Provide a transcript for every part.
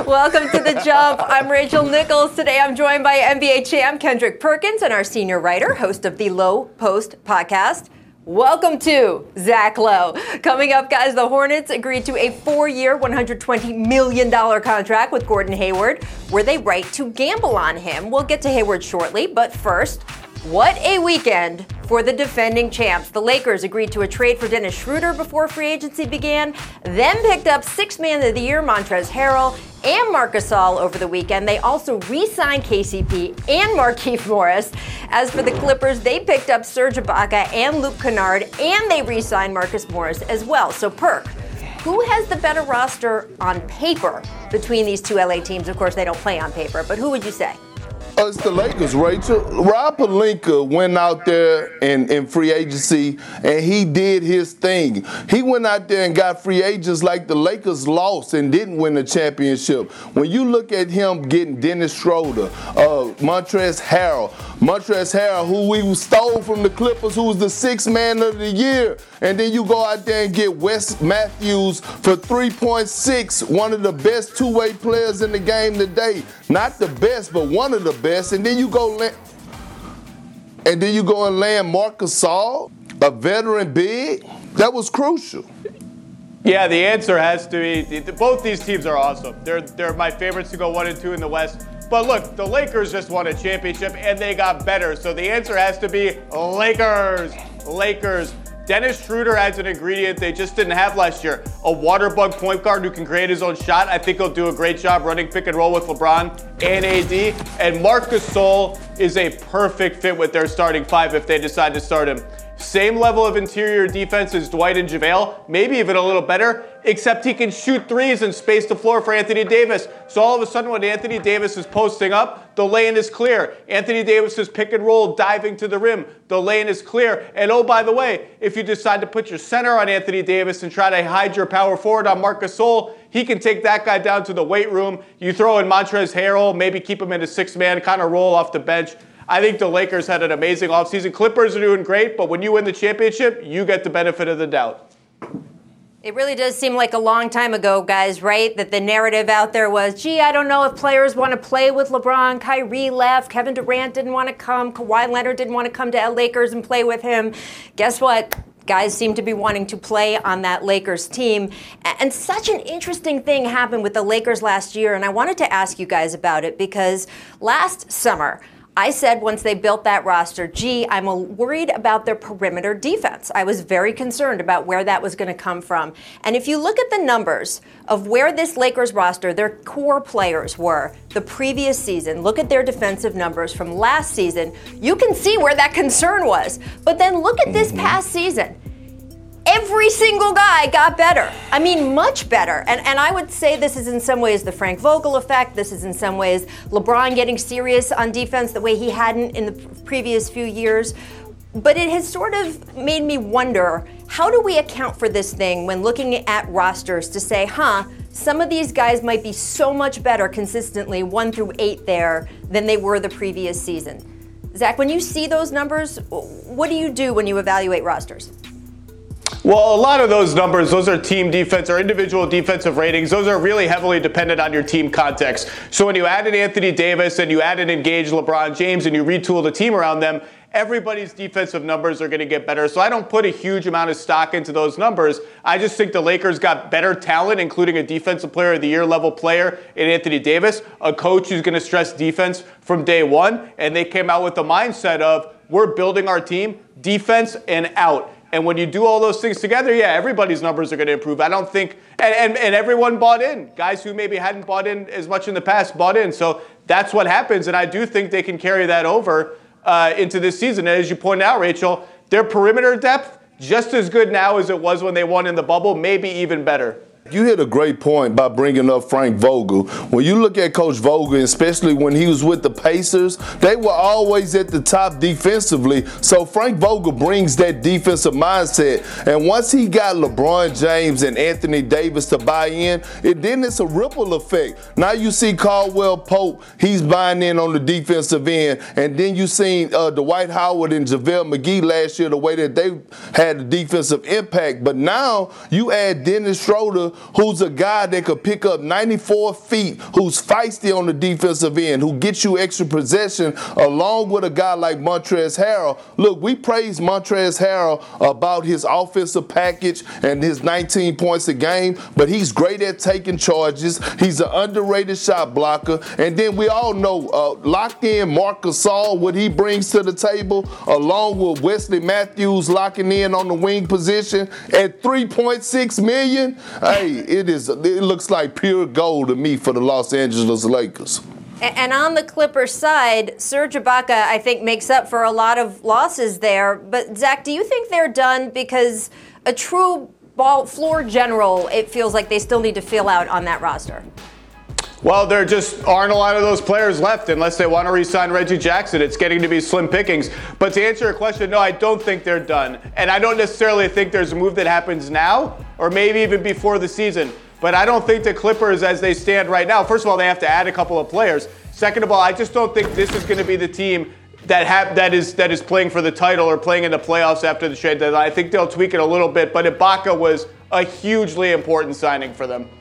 Welcome to The Jump. I'm Rachel Nichols. Today I'm joined by NBA champ Kendrick Perkins and our senior writer, host of the Low Post podcast. Welcome to Zach Lowe. Coming up, guys, the Hornets agreed to a 4-year, $120 million contract with Gordon Hayward. Were they right to gamble on him? We'll get to Hayward shortly, but first, what a weekend for the defending champs. The Lakers agreed to a trade for Dennis Schroeder before free agency began, then picked up Sixth Man of the Year Montrezl Harrell and Marc Gasol over the weekend. They also re-signed KCP and Markieff Morris. As for the Clippers, they picked up Serge Ibaka and Luke Kennard, and they re-signed Marcus Morris as well. So, Perk, who has the better roster on paper between these two LA teams? Of course, they don't play on paper, but who would you say? It's the Lakers, Rachel. Rob Pelinka went out there in free agency, and he did his thing. He went out there and got free agents like the Lakers lost and didn't win the championship. When you look at him getting Dennis Schroeder, Montrezl Harrell, who we stole from the Clippers, who was the Sixth Man of the Year, and then you go out there and get Wes Matthews for 3.6, one of the best two-way players in the game today. Not the best, but one of the best. And then you go and land Marc Gasol, a veteran big. That was crucial. Yeah, the answer has to be both these teams are awesome. They're my favorites to go 1 and 2 in the West. But look, the Lakers just won a championship and they got better. So the answer has to be Lakers. Dennis Schroeder adds an ingredient they just didn't have last year. A water bug point guard who can create his own shot. I think he'll do a great job running pick and roll with LeBron and AD. And Marc Gasol is a perfect fit with their starting five if they decide to start him. Same level of interior defense as Dwight and JaVale, maybe even a little better, except he can shoot threes and space the floor for Anthony Davis. So all of a sudden when Anthony Davis is posting up, the lane is clear. Anthony Davis is pick and roll, diving to the rim. The lane is clear. And oh, by the way, if you decide to put your center on Anthony Davis and try to hide your power forward on Marc Gasol, he can take that guy down to the weight room. You throw in Montrezl Harrell, maybe keep him in a six-man, kind of roll off the bench. I think the Lakers had an amazing offseason. Clippers are doing great, but when you win the championship, you get the benefit of the doubt. It really does seem like a long time ago, guys, right? That the narrative out there was, gee, I don't know if players want to play with LeBron. Kyrie left. Kevin Durant didn't want to come. Kawhi Leonard didn't want to come to Lakers and play with him. Guess what? Guys seem to be wanting to play on that Lakers team. And such an interesting thing happened with the Lakers last year, and I wanted to ask you guys about it because last summer, I said once they built that roster, gee, I'm worried about their perimeter defense. I was very concerned about where that was going to come from. And if you look at the numbers of where this Lakers roster, their core players were the previous season, look at their defensive numbers from last season, you can see where that concern was. But then look at this past season. Every single guy got better. I mean, much better. And I would say this is in some ways the Frank Vogel effect. This is in some ways LeBron getting serious on defense the way he hadn't in the previous few years. But it has sort of made me wonder, how do we account for this thing when looking at rosters to say, some of these guys might be so much better consistently 1 through 8 there than they were the previous season. Zach, when you see those numbers, what do you do when you evaluate rosters? Well, a lot of those numbers, those are team defense or individual defensive ratings. Those are really heavily dependent on your team context. So when you add in Anthony Davis and you add in engaged LeBron James and you retool the team around them, everybody's defensive numbers are going to get better. So I don't put a huge amount of stock into those numbers. I just think the Lakers got better talent, including a defensive player of the year level player in Anthony Davis, a coach who's going to stress defense from day one. And they came out with the mindset of, we're building our team defense and out. And when you do all those things together, yeah, everybody's numbers are going to improve. I don't think, and everyone bought in. Guys who maybe hadn't bought in as much in the past bought in. So that's what happens, and I do think they can carry that over into this season. And as you pointed out, Rachel, their perimeter depth, just as good now as it was when they won in the bubble, maybe even better. You hit a great point by bringing up Frank Vogel. When you look at Coach Vogel, especially when he was with the Pacers, they were always at the top defensively. So Frank Vogel brings that defensive mindset. And once he got LeBron James and Anthony Davis to buy in, then it's a ripple effect. Now you see Caldwell Pope, he's buying in on the defensive end. And then you seen Dwight Howard and JaVale McGee last year, the way that they had a defensive impact. But now you add Dennis Schroeder, who's a guy that could pick up 94 feet, who's feisty on the defensive end, who gets you extra possession, along with a guy like Montrezl Harrell. Look, we praise Montrezl Harrell about his offensive package and his 19 points a game, but he's great at taking charges. He's an underrated shot blocker. And then we all know locked in Marc Gasol, what he brings to the table, along with Wesley Matthews locking in on the wing position at $3.6 million. Hey, it looks like pure gold to me for the Los Angeles Lakers. And on the Clippers side, Serge Ibaka, I think, makes up for a lot of losses there. But, Zach, do you think they're done? Because a true ball floor general, it feels like they still need to fill out on that roster. Well, there just aren't a lot of those players left unless they want to re-sign Reggie Jackson. It's getting to be slim pickings. But to answer your question, no, I don't think they're done. And I don't necessarily think there's a move that happens now or maybe even before the season. But I don't think the Clippers, as they stand right now, first of all, they have to add a couple of players. Second of all, I just don't think this is going to be the team that is playing for the title or playing in the playoffs after the trade deadline. I think they'll tweak it a little bit, but Ibaka was a hugely important signing for them.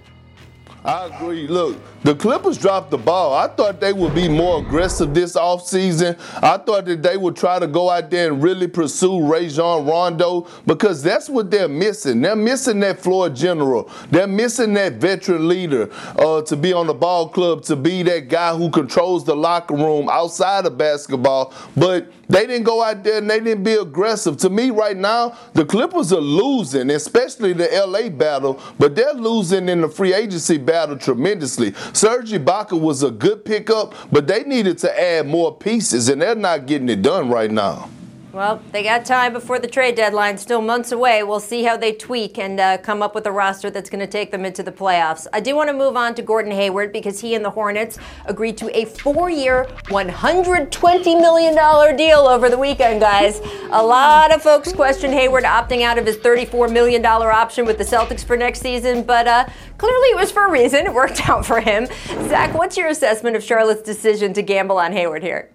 I agree. Look, the Clippers dropped the ball. I thought they would be more aggressive this offseason. I thought that they would try to go out there and really pursue Rajon Rondo because that's what they're missing. They're missing that floor general. They're missing that veteran leader to be on the ball club, to be that guy who controls the locker room outside of basketball. But they didn't go out there and they didn't be aggressive. To me right now, the Clippers are losing, especially the LA battle, but they're losing in the free agency battle tremendously. Serge Ibaka was a good pickup, but they needed to add more pieces, and they're not getting it done right now. Well, they got time before the trade deadline, still months away. We'll see how they tweak and come up with a roster that's going to take them into the playoffs. I do want to move on to Gordon Hayward because he and the Hornets agreed to a 4-year, $120 million deal over the weekend, guys. A lot of folks question Hayward opting out of his $34 million option with the Celtics for next season, but clearly it was for a reason. It worked out for him. Zach, what's your assessment of Charlotte's decision to gamble on Hayward here?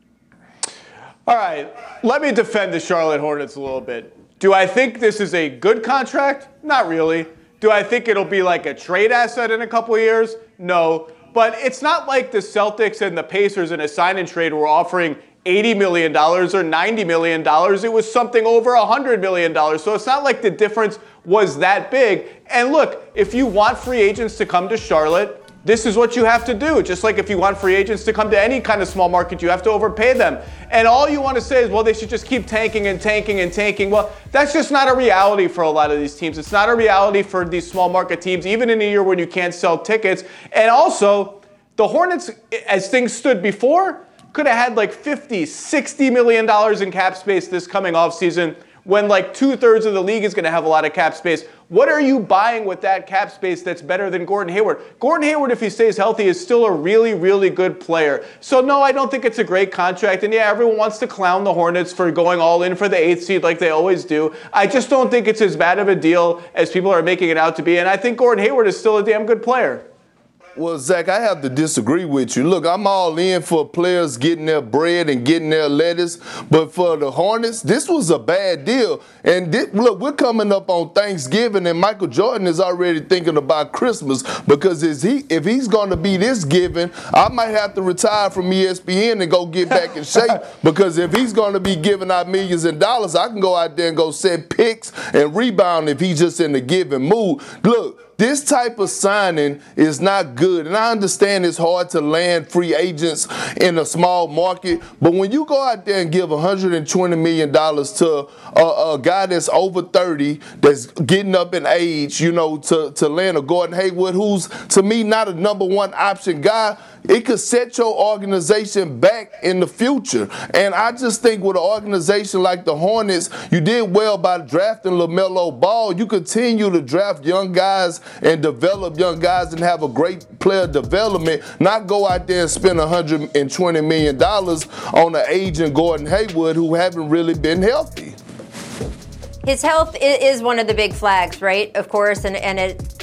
All right, let me defend the Charlotte Hornets a little bit. Do I think this is a good contract? Not really. Do I think it'll be like a trade asset in a couple of years? No. But it's not like the Celtics and the Pacers in a sign and trade were offering $80 million or $90 million. It was something over $100 million. So it's not like the difference was that big. And look, if you want free agents to come to Charlotte, this is what you have to do. Just like if you want free agents to come to any kind of small market, you have to overpay them. And all you want to say is, well, they should just keep tanking and tanking and tanking. Well, that's just not a reality for a lot of these teams. It's not a reality for these small market teams, even in a year when you can't sell tickets. And also, the Hornets, as things stood before, could have had like $50, $60 million in cap space this coming offseason when like 2/3 of the league is going to have a lot of cap space. What are you buying with that cap space that's better than Gordon Hayward? Gordon Hayward, if he stays healthy, is still a really, really good player. So no, I don't think it's a great contract. And yeah, everyone wants to clown the Hornets for going all in for the 8th seed like they always do. I just don't think it's as bad of a deal as people are making it out to be. And I think Gordon Hayward is still a damn good player. Well, Zach, I have to disagree with you. Look, I'm all in for players getting their bread and getting their lettuce, but for the Hornets, this was a bad deal. And look, we're coming up on Thanksgiving, and Michael Jordan is already thinking about Christmas because if he's going to be this giving, I might have to retire from ESPN and go get back in shape because if he's going to be giving out millions of dollars, I can go out there and go set picks and rebound if he's just in the giving mood. Look, this type of signing is not good. And I understand it's hard to land free agents in a small market. But when you go out there and give $120 million to a guy that's over 30, that's getting up in age, you know, to land a Gordon Hayward, who's, to me, not a number one option guy, it could set your organization back in the future. And I just think with an organization like the Hornets, you did well by drafting LaMelo Ball. You continue to draft young guys and develop young guys and have a great player development, not go out there and spend $120 million on an aging Gordon Hayward who haven't really been healthy. His health is one of the big flags, right? Of course, and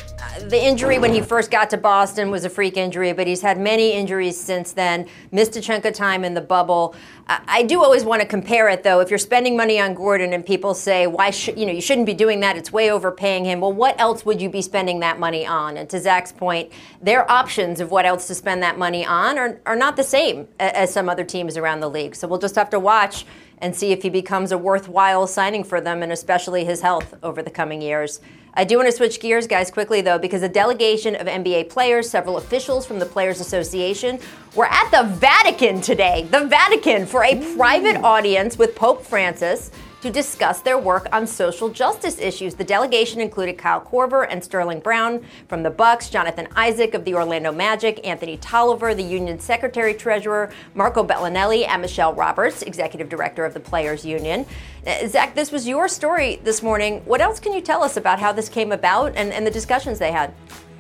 the injury when he first got to Boston was a freak injury, but he's had many injuries since then, missed a chunk of time in the bubble. I do always want to compare it, though. If you're spending money on Gordon and people say, you shouldn't be doing that, it's way overpaying him. Well, what else would you be spending that money on? And to Zach's point, their options of what else to spend that money on are not the same as some other teams around the league. So we'll just have to watch and see if he becomes a worthwhile signing for them, and especially his health over the coming years. I do want to switch gears, guys, quickly, though, because a delegation of NBA players, several officials from the Players Association, were at the Vatican today, for a private audience with Pope Francis to discuss their work on social justice issues. The delegation included Kyle Korver and Sterling Brown from the Bucks, Jonathan Isaac of the Orlando Magic, Anthony Tolliver, the Union Secretary-Treasurer, Marco Bellinelli, and Michelle Roberts, Executive Director of the Players Union. Zach, this was your story this morning. What else can you tell us about how this came about and the discussions they had?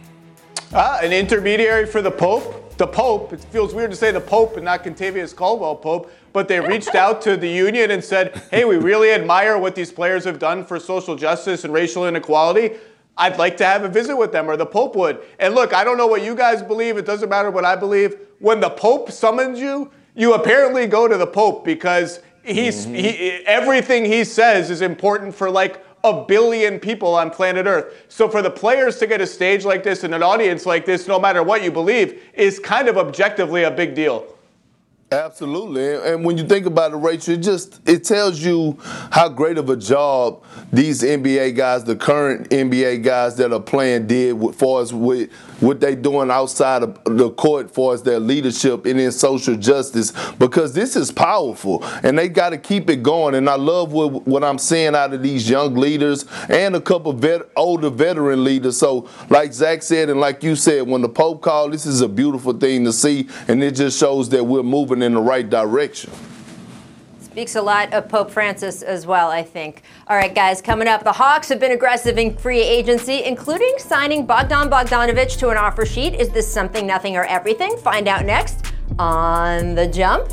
An intermediary for the Pope. The Pope, it feels weird to say the Pope and not Contavious Caldwell Pope, but they reached out to the union and said, hey, we really admire what these players have done for social justice and racial inequality. I'd like to have a visit with them, or the Pope would. And look, I don't know what you guys believe. It doesn't matter what I believe. When the Pope summons you, you apparently go to the Pope because everything he says is important for like 1 billion people on planet Earth. So for the players to get a stage like this and an audience like this, no matter what you believe, is kind of objectively a big deal. Absolutely. And when you think about it, Rachel, it tells you how great of a job these NBA guys, the current NBA guys that are playing, did as far as with what they doing outside of the court as far as their leadership and in social justice, because this is powerful and they got to keep it going. And I love what I'm seeing out of these young leaders and a couple older veteran leaders. So like Zach said and like you said, when the Pope called, this is a beautiful thing to see, and it just shows that we're moving in the right direction. Speaks a lot of Pope Francis as well, I think. All right, guys, coming up, the Hawks have been aggressive in free agency, including signing Bogdan Bogdanovic to an offer sheet. Is this something, nothing, or everything? Find out next on The Jump.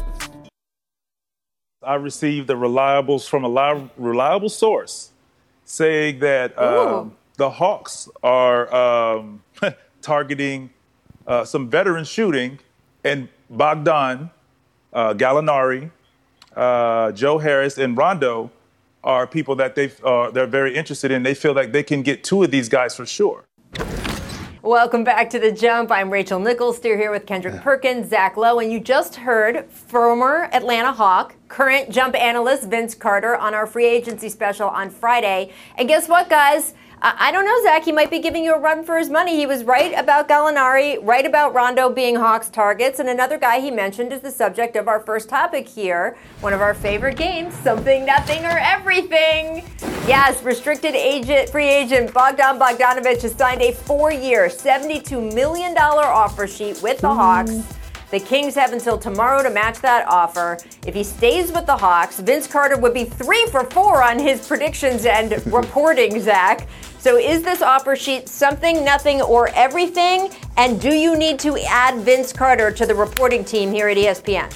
I received from a reliable source saying that the Hawks are targeting some veteran shooting, and Bogdan, Gallinari, Joe Harris, and Rondo are people that they're very interested in. They feel like they can get 2 of these guys for sure. Welcome back to The Jump. I'm Rachel Nichols, still here with Kendrick Perkins, Zach Lowe, and you just heard former Atlanta Hawk, current Jump analyst Vince Carter on our free agency special on Friday. And guess what, guys? I don't know, Zach. He might be giving you a run for his money. He was right about Gallinari, right about Rondo being Hawks targets. And another guy he mentioned is the subject of our first topic here, one of our favorite games, Something, Nothing, or Everything. Yes, free agent Bogdan Bogdanovic has signed a 4-year, $72 million offer sheet with the Hawks. The Kings have until tomorrow to match that offer. If he stays with the Hawks, Vince Carter would be 3 for 4 on his predictions and reporting, Zach. So is this offer sheet something, nothing, or everything? And do you need to add Vince Carter to the reporting team here at ESPN?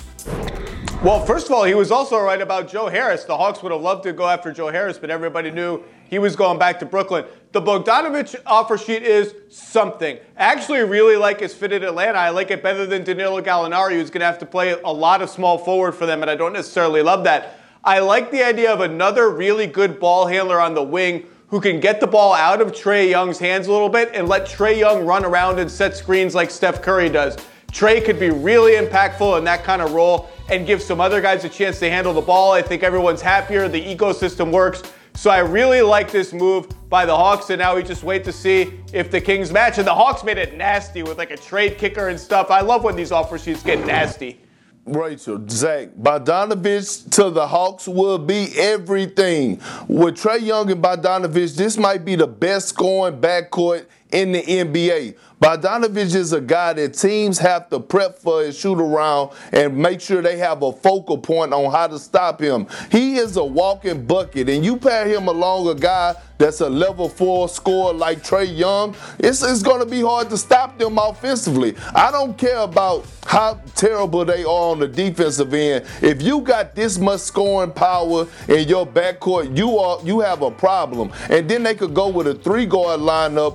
Well, first of all, he was also right about Joe Harris. The Hawks would have loved to go after Joe Harris, but everybody knew he was going back to Brooklyn. The Bogdanovic offer sheet is something. I actually really like his fit at Atlanta. I like it better than Danilo Gallinari, who's going to have to play a lot of small forward for them, and I don't necessarily love that. I like the idea of another really good ball handler on the wing who can get the ball out of Trae Young's hands a little bit and let Trae Young run around and set screens like Steph Curry does. Trae could be really impactful in that kind of role and give some other guys a chance to handle the ball. I think everyone's happier. The ecosystem works. So I really like this move by the Hawks, and now we just wait to see if the Kings match. And the Hawks made it nasty with like a trade kicker and stuff. I love when these offer sheets get nasty. Rachel, Zach, Bogdanovic to the Hawks will be everything. With Trae Young and Bogdanovic, this might be the best scoring backcourt in the NBA. Bogdanovic is a guy that teams have to prep for and shoot around and make sure they have a focal point on how to stop him. He is a walking bucket, and you pair him along a guy that's a level 4 scorer like Trae Young, it's going to be hard to stop them offensively. I don't care about how terrible they are on the defensive end. If you got this much scoring power in your backcourt, you have a problem. And then they could go with a 3-guard lineup where they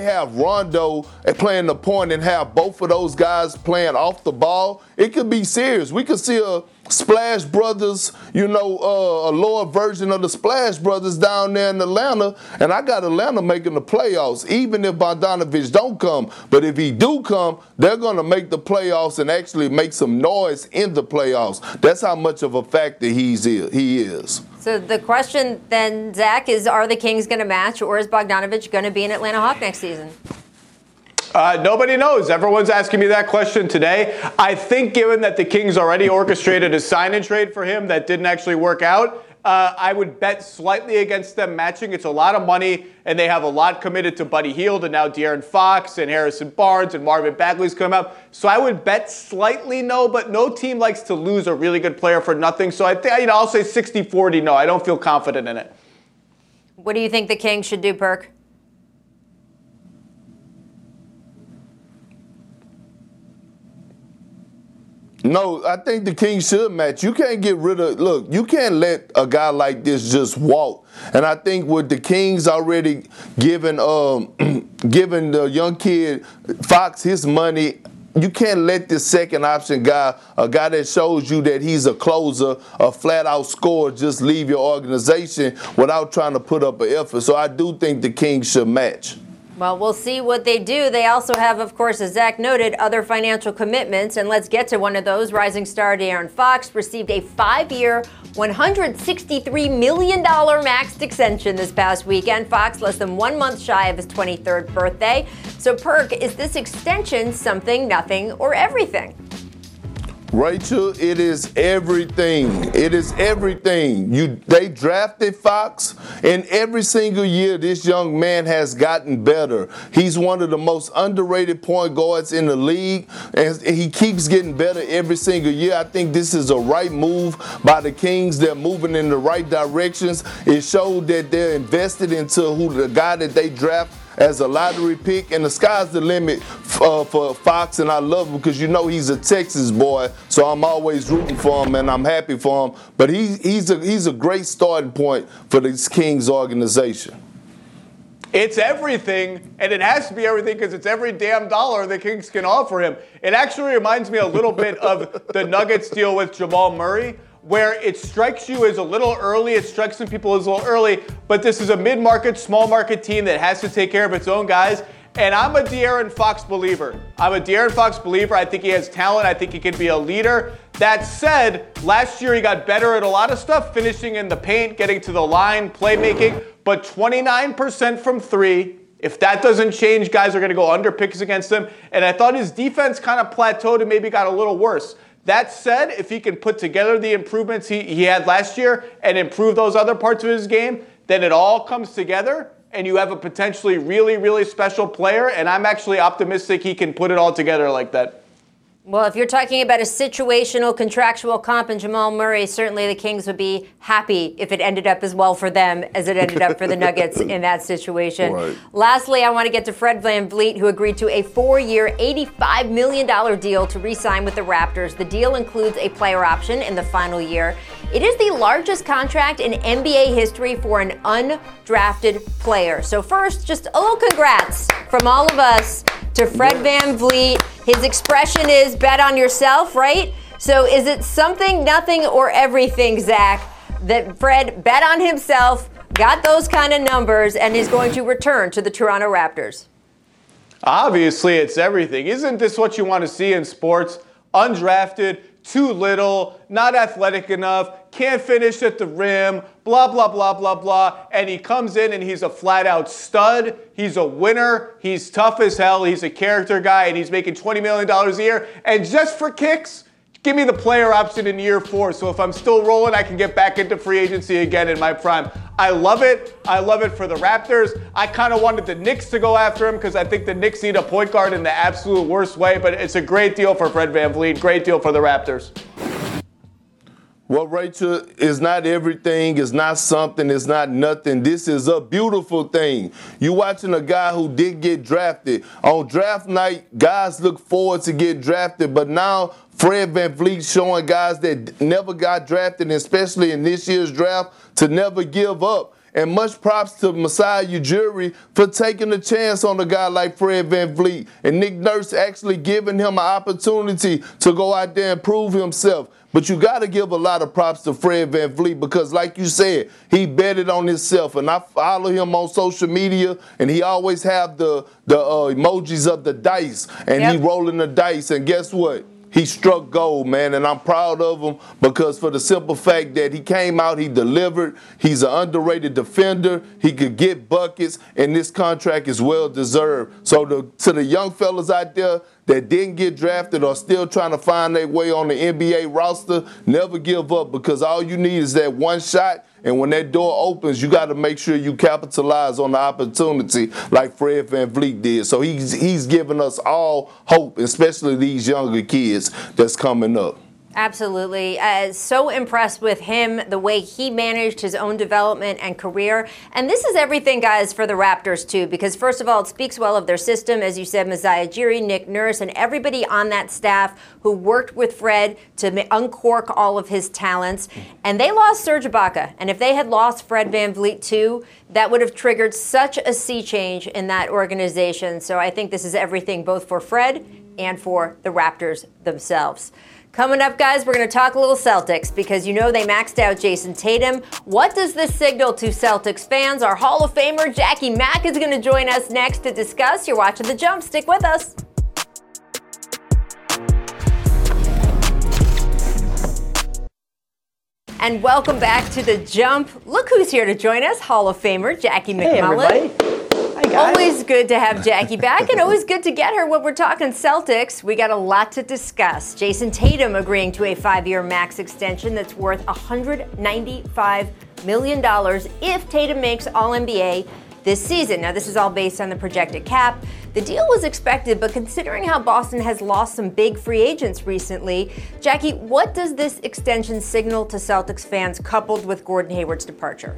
have Rondo playing the point and have both of those guys playing off the ball, it could be serious. We could see a Splash Brothers, a lower version of the Splash Brothers down there in Atlanta, and I got Atlanta making the playoffs, even if Bogdanovich don't come. But if he do come, they're going to make the playoffs and actually make some noise in the playoffs. That's how much of a factor he is. So the question then, Zach, is are the Kings going to match, or is Bogdanovich going to be an Atlanta Hawk next season? Nobody knows. Everyone's asking me that question today. I think given that the Kings already orchestrated a sign-and trade for him that didn't actually work out, I would bet slightly against them matching. It's a lot of money, and they have a lot committed to Buddy Hield and now De'Aaron Fox and Harrison Barnes and Marvin Bagley's come up. So I would bet slightly no, but no team likes to lose a really good player for nothing. So I think I'll say 60-40 no. I don't feel confident in it. What do you think the Kings should do, Perk? No, I think the Kings should match. You can't get rid of, look, you can't let a guy like this just walk. And I think with the Kings already giving the young kid Fox his money, you can't let this second option guy, a guy that shows you that he's a closer, a flat-out scorer, just leave your organization without trying to put up an effort. So I do think the Kings should match. Well, we'll see what they do. They also have, of course, as Zach noted, other financial commitments. And let's get to one of those. Rising star De'Aaron Fox received a 5-year, $163 million maxed extension this past weekend. Fox less than 1 month shy of his 23rd birthday. So, Perk, is this extension something, nothing, or everything? Rachel, it is everything. It is everything. They drafted Fox, and every single year this young man has gotten better. He's one of the most underrated point guards in the league, and he keeps getting better every single year. I think this is a right move by the Kings. They're moving in the right directions. It showed that they're invested into the guy that they draft as a lottery pick, and the sky's the limit for Fox, and I love him because he's a Texas boy, so I'm always rooting for him, and I'm happy for him. But he's a great starting point for this Kings organization. It's everything, and it has to be everything because it's every damn dollar the Kings can offer him. It actually reminds me a little bit of the Nuggets deal with Jamal Murray, where it strikes you as a little early, it strikes some people as a little early, but this is a mid-market, small-market team that has to take care of its own guys, and I'm a De'Aaron Fox believer. I think he has talent. I think he can be a leader. That said, last year he got better at a lot of stuff, finishing in the paint, getting to the line, playmaking, but 29% from three. If that doesn't change, guys are going to go under picks against him, and I thought his defense kind of plateaued and maybe got a little worse. That said, if he can put together the improvements he had last year and improve those other parts of his game, then it all comes together and you have a potentially really, really special player. And I'm actually optimistic he can put it all together like that. Well, if you're talking about a situational contractual comp in Jamal Murray, certainly the Kings would be happy if it ended up as well for them as it ended up for the Nuggets in that situation. Right. Lastly, I want to get to Fred VanVleet, who agreed to a 4-year, $85 million deal to re-sign with the Raptors. The deal includes a player option in the final year. It is the largest contract in NBA history for an undrafted player. So first, just a little congrats from all of us to Fred VanVleet. His expression is bet on yourself, right? So is it something, nothing, or everything, Zach, that Fred bet on himself, got those kind of numbers, and is going to return to the Toronto Raptors? Obviously, it's everything. Isn't this what you want to see in sports? Undrafted, too little, not athletic enough, can't finish at the rim, blah, blah, blah, blah, blah. And he comes in and he's a flat-out stud. He's a winner. He's tough as hell. He's a character guy, and he's making $20 million a year. And just for kicks, give me the player option in year 4. So if I'm still rolling, I can get back into free agency again in my prime. I love it. I love it for the Raptors. I kind of wanted the Knicks to go after him because I think the Knicks need a point guard in the absolute worst way. But it's a great deal for Fred VanVleet. Great deal for the Raptors. Well, Rachel, it's not everything, it's not something, it's not nothing. This is a beautiful thing. You're watching a guy who did get drafted. On draft night, guys look forward to get drafted, but now Fred VanVleet showing guys that never got drafted, especially in this year's draft, to never give up. And much props to Masai Ujiri for taking a chance on a guy like Fred VanVleet. And Nick Nurse actually giving him an opportunity to go out there and prove himself. But you got to give a lot of props to Fred VanVleet because, like you said, he betted on himself. And I follow him on social media, and he always have the emojis of the dice, and he rolling the dice. And guess what? He struck gold, man, and I'm proud of him because for the simple fact that he came out, he delivered. He's an underrated defender. He could get buckets, and this contract is well-deserved. So to the young fellas out there that didn't get drafted or still trying to find their way on the NBA roster, never give up because all you need is that one shot. And when that door opens, you got to make sure you capitalize on the opportunity like Fred VanVleet did. So he's giving us all hope, especially these younger kids that's coming up. Absolutely. So impressed with him, the way he managed his own development and career. And this is everything, guys, for the Raptors, too, because, first of all, it speaks well of their system. As you said, Masai Ujiri, Nick Nurse, and everybody on that staff who worked with Fred to uncork all of his talents. And they lost Serge Ibaka. And if they had lost Fred VanVleet, too, that would have triggered such a sea change in that organization. So I think this is everything both for Fred and for the Raptors themselves. Coming up, guys, we're going to talk a little Celtics because you know they maxed out Jason Tatum. What does this signal to Celtics fans? Our Hall of Famer, Jackie Mack, is going to join us next to discuss. You're watching The Jump. Stick with us. And welcome back to The Jump. Look who's here to join us, Hall of Famer, Jackie McMullen. Hey, everybody. Hi, guys. Always good to have Jackie back, and always good to get her when we're talking Celtics. We got a lot to discuss. Jason Tatum agreeing to a 5-year max extension that's worth $195 million if Tatum makes All-NBA this season. Now, this is all based on the projected cap. The deal was expected, but considering how Boston has lost some big free agents recently, Jackie, what does this extension signal to Celtics fans coupled with Gordon Hayward's departure?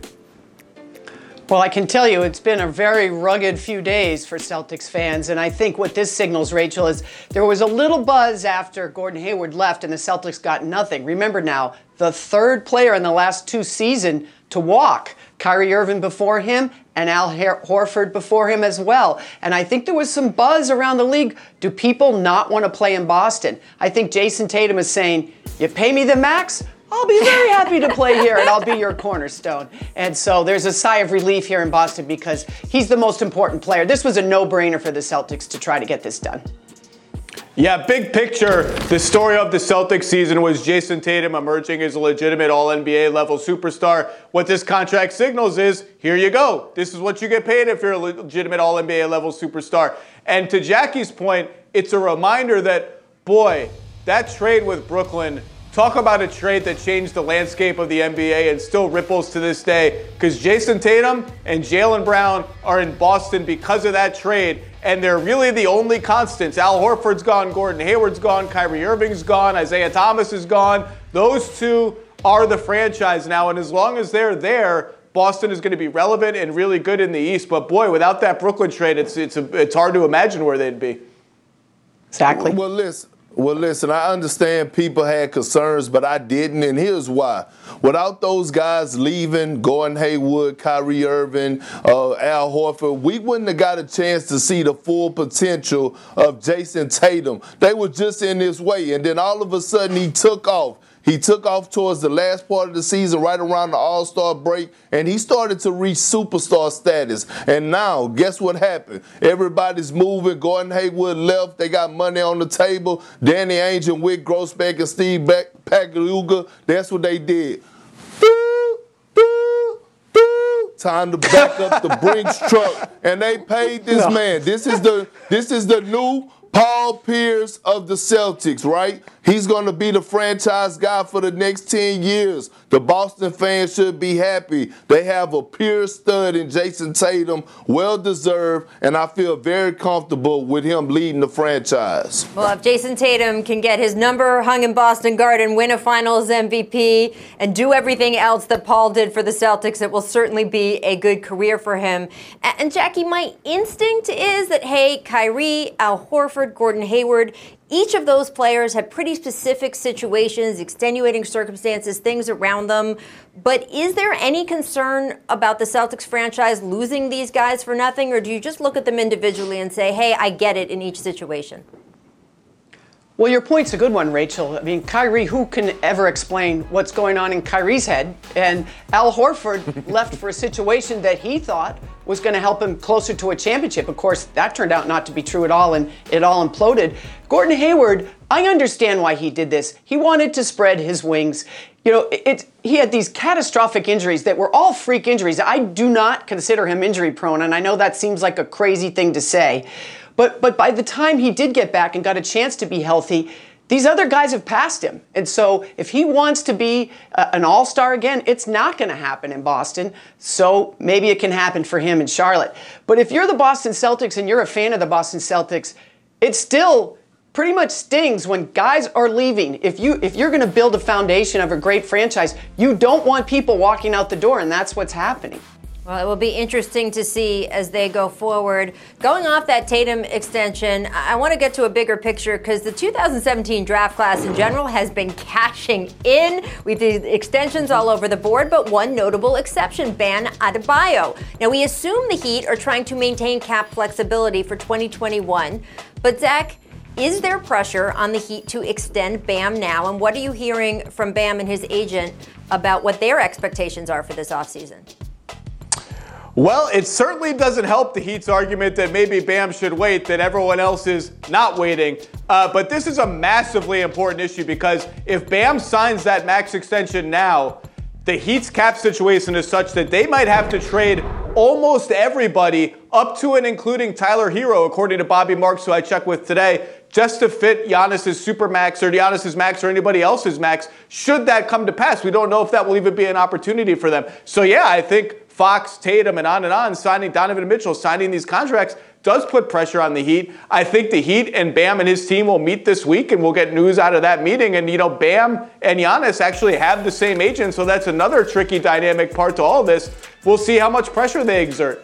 Well, I can tell you it's been a very rugged few days for Celtics fans, and I think what this signals, Rachel, is there was a little buzz after Gordon Hayward left and the Celtics got nothing. Remember now, the third player in the last 2 seasons to walk. Kyrie Irving before him and Al Horford before him as well. And I think there was some buzz around the league. Do people not want to play in Boston? I think Jason Tatum is saying, you pay me the max? I'll be very happy to play here, and I'll be your cornerstone. And so there's a sigh of relief here in Boston because he's the most important player. This was a no-brainer for the Celtics to try to get this done. Yeah, big picture, the story of the Celtics season was Jason Tatum emerging as a legitimate All-NBA level superstar. What this contract signals is, here you go. This is what you get paid if you're a legitimate All-NBA level superstar. And to Jackie's point, it's a reminder that, boy, that trade with Brooklyn, talk about a trade that changed the landscape of the NBA and still ripples to this day, because Jason Tatum and Jaylen Brown are in Boston because of that trade, and they're really the only constants. Al Horford's gone, Gordon Hayward's gone, Kyrie Irving's gone, Isaiah Thomas is gone. Those two are the franchise now, and as long as they're there, Boston is going to be relevant and really good in the East. But boy, without that Brooklyn trade, it's hard to imagine where they'd be. Exactly. Well, listen, I understand people had concerns, but I didn't, and here's why. Without those guys leaving, Gordon Hayward, Kyrie Irving, Al Horford, we wouldn't have got a chance to see the full potential of Jason Tatum. They were just in his way, and then all of a sudden he took off. He took off towards the last part of the season, right around the All-Star break, and he started to reach superstar status. And now, guess what happened? Everybody's moving. Gordon Hayward left. They got money on the table. Danny Ainge and Wick Grossbeck and Steve Pagliuca, that's what they did. Time to back up the Brinks truck, and they paid this man. This is the new Paul Pierce of the Celtics, right? He's going to be the franchise guy for the next 10 years. The Boston fans should be happy. They have a pure stud in Jason Tatum, well-deserved, and I feel very comfortable with him leading the franchise. Well, if Jason Tatum can get his number hung in Boston Garden, win a Finals MVP, and do everything else that Paul did for the Celtics, it will certainly be a good career for him. And Jackie, my instinct is that, hey, Kyrie, Al Horford, Gordon Hayward, Each of those players have pretty specific situations, extenuating circumstances, things around them. But is there any concern about the Celtics franchise losing these guys for nothing, or do you just look at them individually and say, hey, I get it in each situation? Well, your point's a good one, Rachel. I mean, Kyrie, who can ever explain what's going on in Kyrie's head? And Al Horford left for a situation that he thought was going to help him closer to a championship. Of course, that turned out not to be true at all, and it all imploded. Gordon Hayward, I understand why he did this. He wanted to spread his wings. You know, he had these catastrophic injuries that were all freak injuries. I do not consider him injury prone, and I know that seems like a crazy thing to say. But by the time he did get back and got a chance to be healthy, these other guys have passed him. And so if he wants to be an all-star again, it's not going to happen in Boston. So maybe it can happen for him in Charlotte. But if you're the Boston Celtics and you're a fan of the Boston Celtics, it still pretty much stings when guys are leaving. If you're going to build a foundation of a great franchise, you don't want people walking out the door, and that's what's happening. Well, it will be interesting to see as they go forward. Going off that Tatum extension, I want to get to a bigger picture because the 2017 draft class in general has been cashing in with the extensions all over the board, but one notable exception, Bam Adebayo. Now, we assume the Heat are trying to maintain cap flexibility for 2021, but Zach, is there pressure on the Heat to extend Bam now? And what are you hearing from Bam and his agent about what their expectations are for this offseason? Well, it certainly doesn't help the Heat's argument that maybe Bam should wait, that everyone else is not waiting. But this is a massively important issue because if Bam signs that max extension now, the Heat's cap situation is such that they might have to trade almost everybody up to and including Tyler Hero, according to Bobby Marks, who I checked with today, just to fit Giannis's supermax or Giannis's max or anybody else's max, should that come to pass. We don't know if that will even be an opportunity for them. So yeah, I think Fox, Tatum, and on, signing Donovan Mitchell, signing these contracts does put pressure on the Heat. I think the Heat and Bam and his team will meet this week, and we'll get news out of that meeting. And, you know, Bam and Giannis actually have the same agent, so that's another tricky dynamic part to all this. We'll see how much pressure they exert.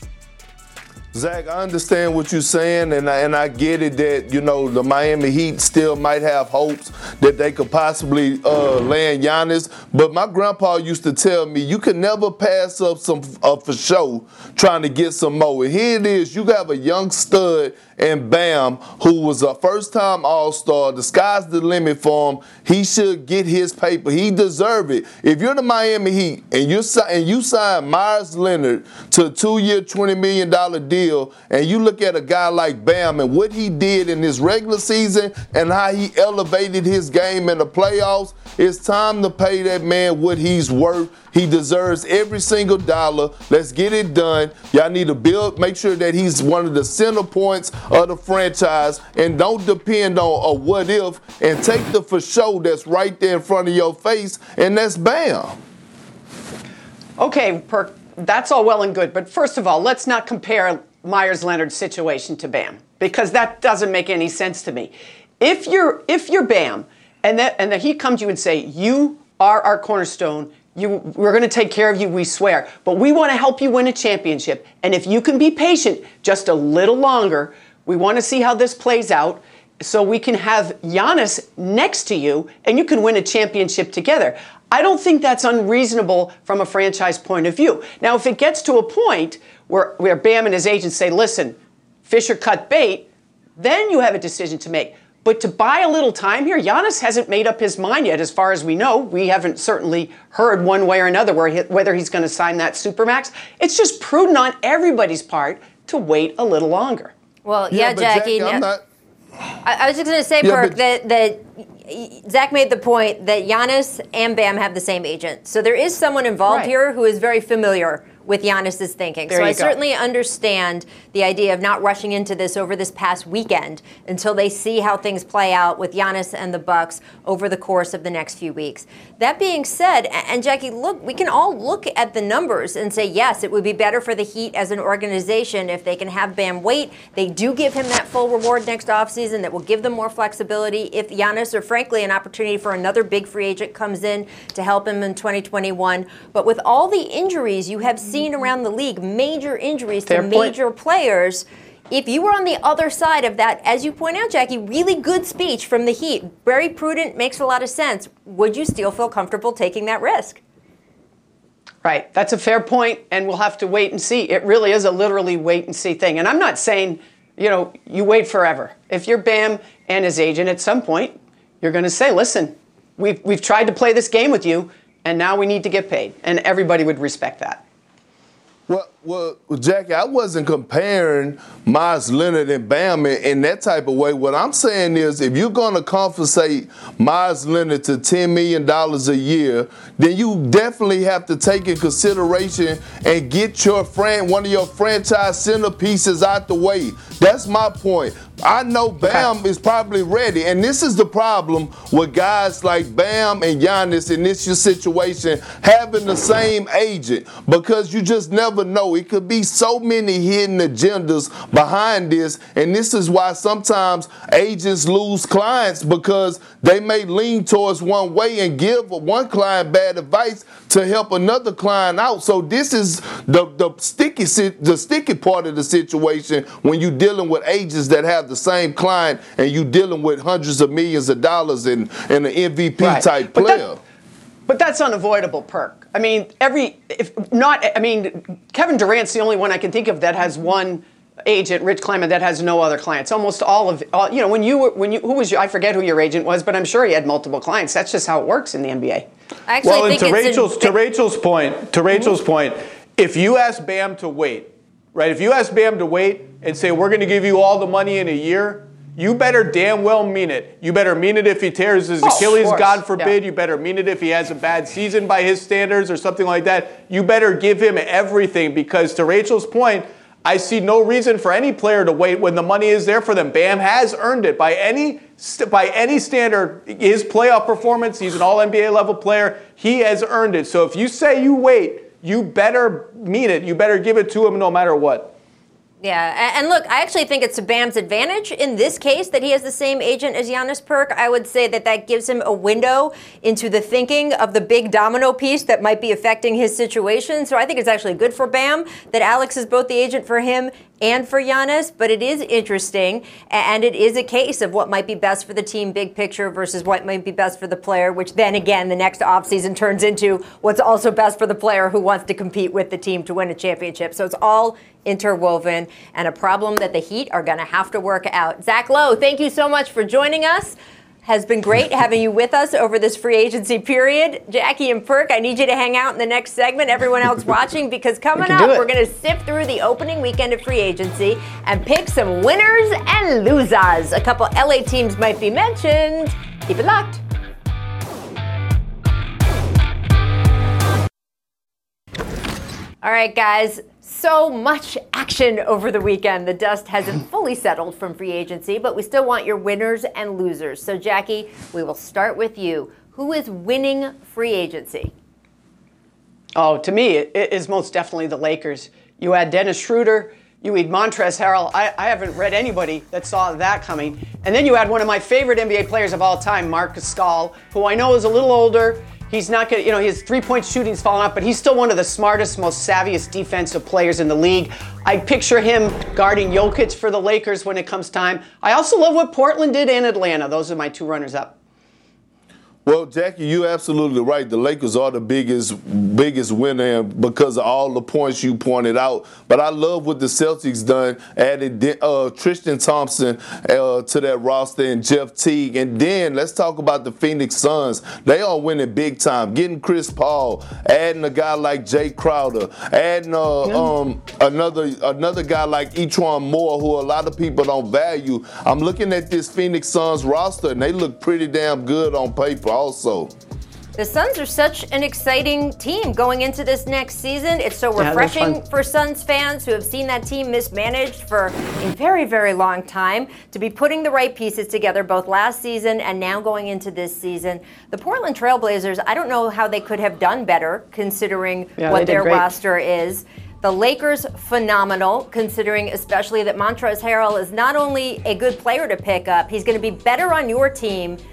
Zach, I understand what you're saying, and I get it that, you know, the Miami Heat still might have hopes that they could possibly land Giannis. But my grandpa used to tell me you can never pass up some for show trying to get some more. And here it is, you have a young stud and Bam, who was a first-time All-Star. The sky's the limit for him. He should get his paper. He deserves it. If you're the Miami Heat and you sign Myers Leonard to a 2-year, $20 million deal, and you look at a guy like Bam and what he did in his regular season and how he elevated his game in the playoffs, it's time to pay that man what he's worth. He deserves every single dollar. Let's get it done. Y'all need to make sure that he's one of the center points of the franchise, and don't depend on a what if, and take the for sure that's right there in front of your face, and that's Bam. Okay, Perk, that's all well and good, but first of all, let's not compare Myers Leonard's situation to Bam, because that doesn't make any sense to me. If you're Bam, and the Heat come to you and say, you are our cornerstone, we're going to take care of you, we swear. But we want to help you win a championship. And if you can be patient just a little longer, we want to see how this plays out so we can have Giannis next to you and you can win a championship together. I don't think that's unreasonable from a franchise point of view. Now, if it gets to a point where Bam and his agents say, listen, fish or cut bait, then you have a decision to make. But to buy a little time here, Giannis hasn't made up his mind yet, as far as we know. We haven't certainly heard one way or another whether he's going to sign that Supermax. It's just prudent on everybody's part to wait a little longer. Well, yeah, Jackie. I was just going to say, Perk, that Zach made the point that Giannis and Bam have the same agent. So there is someone involved here who is very familiar with Giannis's thinking. So I certainly understand the idea of not rushing into this over this past weekend until they see how things play out with Giannis and the Bucks over the course of the next few weeks. That being said, and Jackie, look, we can all look at the numbers and say, yes, it would be better for the Heat as an organization if they can have Bam wait. They do give him that full reward next offseason that will give them more flexibility if Giannis, or frankly, an opportunity for another big free agent comes in to help him in 2021. But with all the injuries you have seen around the league, major injuries to major players, if you were on the other side of that, as you point out, Jackie, really good speech from the Heat, very prudent, makes a lot of sense, would you still feel comfortable taking that risk? Right. That's a fair point, and we'll have to wait and see. It really is a literally wait and see thing. And I'm not saying, you wait forever. If you're Bam and his agent, at some point, you're going to say, listen, we've tried to play this game with you, and now we need to get paid. And everybody would respect that. Well, Jackie, I wasn't comparing Myles Leonard and Bam in that type of way. What I'm saying is, if you're going to compensate Myles Leonard to $10 million a year, then you definitely have to take in consideration and get one of your franchise centerpieces out the way. That's my point. I know Bam is probably ready, and this is the problem with guys like Bam and Giannis in this situation having the same agent, because you just never know. It could be so many hidden agendas behind this, and this is why sometimes agents lose clients, because they may lean towards one way and give one client bad advice to help another client out. So this is the sticky part of the situation when you're dealing with agents that have the same client and you dealing with hundreds of millions of dollars in an MVP type player. But that's unavoidable, Perk. I mean, Kevin Durant's the only one I can think of that has one agent, Rich Kleiman, that has no other clients. Almost all of I forget who your agent was, but I'm sure he had multiple clients. That's just how it works in the NBA. To Rachel's point, if you ask Bam to wait, right? If you ask Bam to wait and say, we're going to give you all the money in a year, you better damn well mean it. You better mean it if he tears his Achilles, God forbid. Yeah. You better mean it if he has a bad season by his standards or something like that. You better give him everything, because to Rachel's point, I see no reason for any player to wait when the money is there for them. Bam has earned it by any standard. His playoff performance, he's an all-NBA level player. He has earned it. So if you say you wait, you better mean it. You better give it to him no matter what. Yeah, and look, I actually think it's to Bam's advantage in this case that he has the same agent as Giannis, Perk. I would say that gives him a window into the thinking of the big domino piece that might be affecting his situation. So I think it's actually good for Bam that Alex is both the agent for him and for Giannis, but it is interesting, and it is a case of what might be best for the team big picture versus what might be best for the player, which then again the next offseason turns into what's also best for the player who wants to compete with the team to win a championship. So it's all interwoven and a problem that the Heat are going to have to work out. Zach Lowe, thank you so much for joining us. Has been great having you with us over this free agency period. Jackie and Perk, I need you to hang out in the next segment, everyone else watching, because coming up, we're going to sift through the opening weekend of free agency and pick some winners and losers. A couple LA teams might be mentioned. Keep it locked. All right, guys. So much action over the weekend. The dust hasn't fully settled from free agency, but we still want your winners and losers. So, Jackie, we will start with you. Who is winning free agency? Oh, to me, it is most definitely the Lakers. You add Dennis Schroeder, you add Montrezl Harrell. I haven't read anybody that saw that coming. And then you add one of my favorite NBA players of all time, Marc Gasol, who I know is a little older. He's not going to, his three-point shooting's fallen off, but he's still one of the smartest, most savviest defensive players in the league. I picture him guarding Jokic for the Lakers when it comes time. I also love what Portland did in Atlanta. Those are my two runners-up. Well, Jackie, you're absolutely right. The Lakers are the biggest winner because of all the points you pointed out. But I love what the Celtics done, added Tristan Thompson to that roster and Jeff Teague. And then let's talk about the Phoenix Suns. They are winning big time, getting Chris Paul, adding a guy like Jay Crowder, adding another guy like Etwan Moore, who a lot of people don't value. I'm looking at this Phoenix Suns roster, and they look pretty damn good on paper also. The Suns are such an exciting team going into this next season. It's so refreshing for Suns fans who have seen that team mismanaged for a very, very long time to be putting the right pieces together both last season and now going into this season. The Portland Trailblazers, I don't know how they could have done better considering what their roster is. The Lakers, phenomenal, considering especially that Montrezl Harrell is not only a good player to pick up, he's going to be better on your team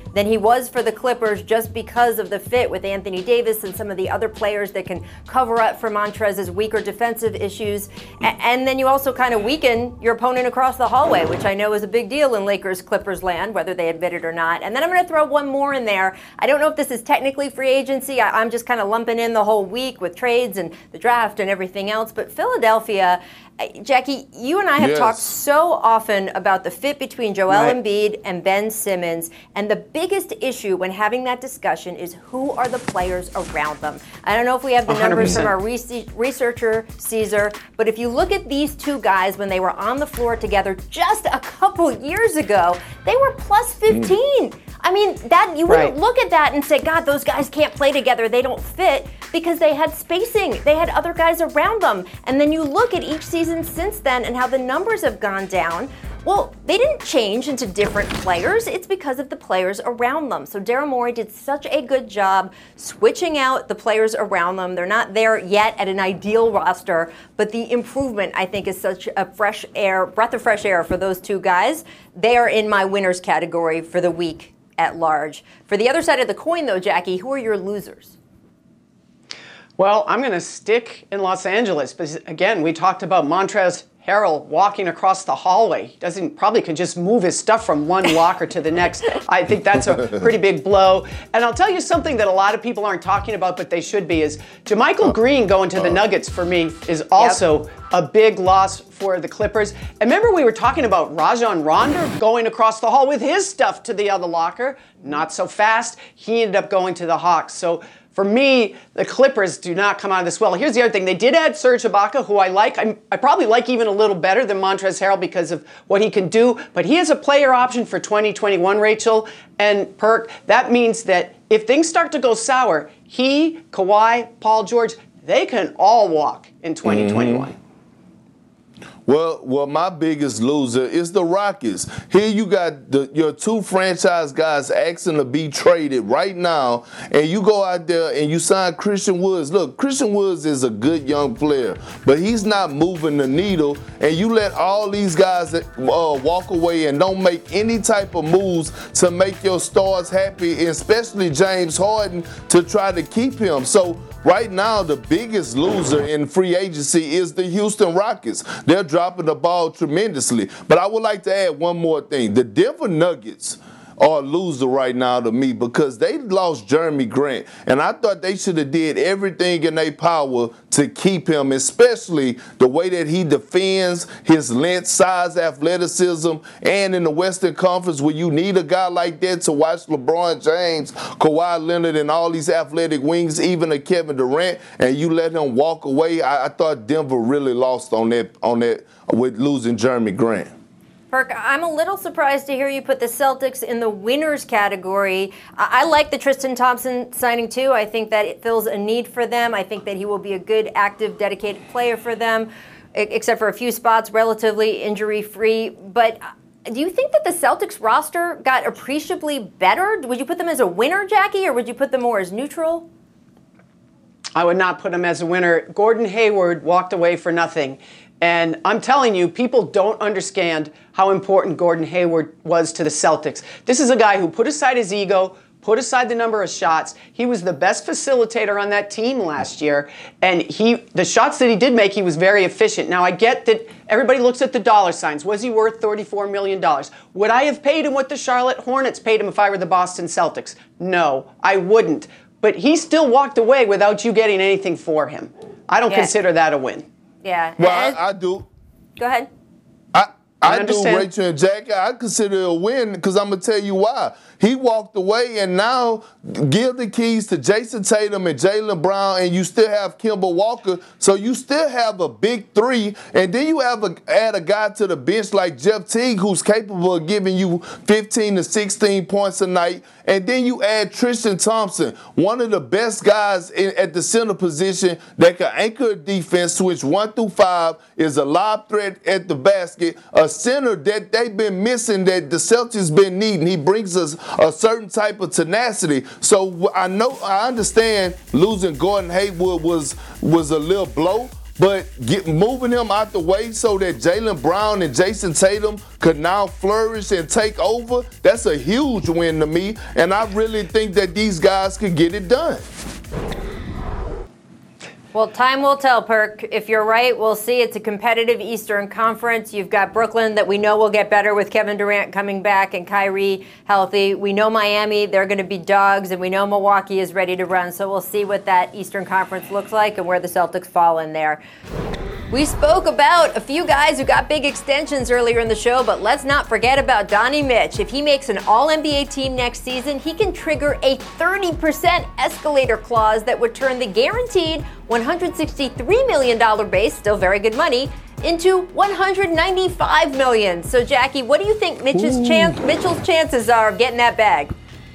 than he was for the Clippers just because of the fit with Anthony Davis and some of the other players that can cover up for Montrez's weaker defensive issues. And then you also kind of weaken your opponent across the hallway, which I know is a big deal in Lakers-Clippers land, whether they admit it or not. And then I'm going to throw one more in there. I don't know if this is technically free agency. I'm just kind of lumping in the whole week with trades and the draft and everything else. But Philadelphia, Jackie, you and I have talked so often about the fit between Joel Embiid and Ben Simmons, and the biggest issue when having that discussion is who are the players around them. I don't know if we have the numbers 100%. from our researcher, Caesar, but if you look at these two guys when they were on the floor together just a couple years ago, they were plus 15. I mean, that you wouldn't look at that and say, God, those guys can't play together. They don't fit, because they had spacing. They had other guys around them. And then you look at each season since then and how the numbers have gone down. Well, they didn't change into different players. It's because of the players around them. So Daryl Morey did such a good job switching out the players around them. They're not there yet at an ideal roster, but the improvement, I think, is such a breath of fresh air for those two guys. They are in my winners category for the week at large. For the other side of the coin, though, Jackie, who are your losers? Well, I'm going to stick in Los Angeles, because again, we talked about Montrezl Harrell walking across the hallway. He probably could just move his stuff from one locker to the next. I think that's a pretty big blow. And I'll tell you something that a lot of people aren't talking about, but they should be, is JaMychal Green going to the Nuggets for me is also a big loss for the Clippers. And remember, we were talking about Rajon Rondo going across the hall with his stuff to the other locker. Not so fast. He ended up going to the Hawks. So for me, the Clippers do not come out of this well. Here's the other thing. They did add Serge Ibaka, who I like. I probably like even a little better than Montrezl Harrell because of what he can do. But he is a player option for 2021, Rachel and Perk. That means that if things start to go sour, he, Kawhi, Paul George, they can all walk in 2021. Well, my biggest loser is the Rockets. Here you got your two franchise guys asking to be traded right now, and you go out there and you sign Christian Woods. Look, Christian Woods is a good young player, but he's not moving the needle, and you let all these guys walk away and don't make any type of moves to make your stars happy, especially James Harden, to try to keep him. So right now, the biggest loser in free agency is the Houston Rockets. They're dropping the ball tremendously. But I would like to add one more thing. The Denver Nuggets are a loser right now to me because they lost Jeremy Grant. And I thought they should have did everything in their power to keep him, especially the way that he defends, his length, size, athleticism, and in the Western Conference where you need a guy like that to watch LeBron James, Kawhi Leonard, and all these athletic wings, even a Kevin Durant, and you let him walk away. I thought Denver really lost on that with losing Jeremy Grant. Perk, I'm a little surprised to hear you put the Celtics in the winners category. I like the Tristan Thompson signing too. I think that it fills a need for them. I think that he will be a good, active, dedicated player for them, except for a few spots, relatively injury-free. But do you think that the Celtics roster got appreciably better? Would you put them as a winner, Jackie, or would you put them more as neutral? I would not put him as a winner. Gordon Hayward walked away for nothing. And I'm telling you, people don't understand how important Gordon Hayward was to the Celtics. This is a guy who put aside his ego, put aside the number of shots. He was the best facilitator on that team last year. And the shots that he did make, he was very efficient. Now, I get that everybody looks at the dollar signs. Was he worth $34 million? Would I have paid him what the Charlotte Hornets paid him if I were the Boston Celtics? No, I wouldn't. But he still walked away without you getting anything for him. I don't consider that a win. Yeah. Well, I do. Go ahead. I do, Rachel and Jackie. I consider it a win because I'm going to tell you why. He walked away, and now give the keys to Jason Tatum and Jaylen Brown, and you still have Kemba Walker. So you still have a big three, and then you add a guy to the bench like Jeff Teague, who's capable of giving you 15 to 16 points a night. And then you add Tristan Thompson, one of the best guys at the center position that can anchor a defense, switch 1 through 5, is a lob threat at the basket, a center that they've been missing that the Celtics been needing. He brings us a certain type of tenacity. So I understand losing Gordon Hayward was a little blow, but moving him out the way so that Jaylen Brown and Jason Tatum could now flourish and take over, that's a huge win to me. And I really think that these guys could get it done. Well, time will tell, Perk. If you're right, we'll see. It's a competitive Eastern Conference. You've got Brooklyn that we know will get better with Kevin Durant coming back and Kyrie healthy. We know Miami, they're going to be dogs, and we know Milwaukee is ready to run. So we'll see what that Eastern Conference looks like and where the Celtics fall in there. We spoke about a few guys who got big extensions earlier in the show, but let's not forget about Donnie Mitch. If he makes an All-NBA team next season, he can trigger a 30% escalator clause that would turn the guaranteed $163 million base, still very good money, into $195 million. So, Jackie, what do you think Mitchell's chances are of getting that bag?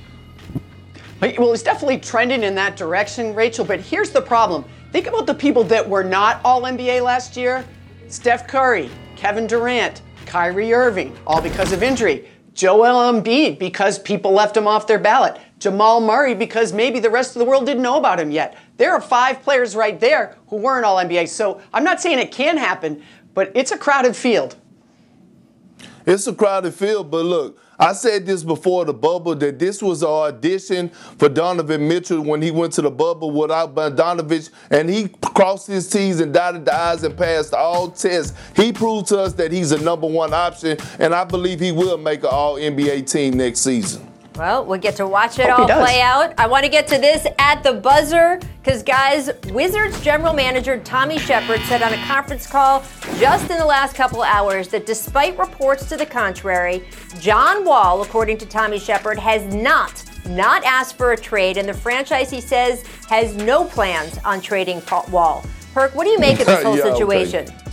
Well, it's definitely trending in that direction, Rachel, but here's the problem. Think about the people that were not All-NBA last year. Steph Curry, Kevin Durant, Kyrie Irving, all because of injury. Joel Embiid, because people left him off their ballot. Jamal Murray, because maybe the rest of the world didn't know about him yet. There are 5 players right there who weren't All-NBA. So I'm not saying it can happen, but it's a crowded field. It's a crowded field, but look, I said this before the bubble, that this was an audition for Donovan Mitchell when he went to the bubble without Bogdanovich, and he crossed his T's and dotted the I's and passed all tests. He proved to us that he's a #1 option, and I believe he will make an All-NBA team next season. Well, we'll get to watch it all play out. I want to get to this at the buzzer because, guys, Wizards general manager Tommy Shepard said on a conference call just in the last couple hours that despite reports to the contrary, John Wall, according to Tommy Shepard, has not asked for a trade, and the franchise, he says, has no plans on trading Wall. Perk, what do you make of this whole situation? Okay.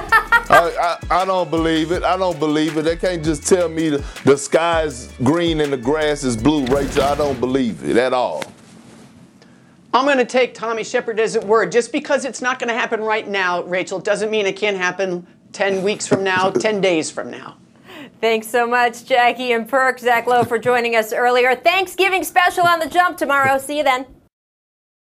I don't believe it. I don't believe it. They can't just tell me the sky's green and the grass is blue, Rachel. I don't believe it at all. I'm going to take Tommy Shepard as his word. Just because it's not going to happen right now, Rachel, doesn't mean it can't happen 10 weeks from now, 10 days from now. Thanks so much, Jackie and Perk. Zach Lowe for joining us earlier. Thanksgiving special on The Jump tomorrow. See you then.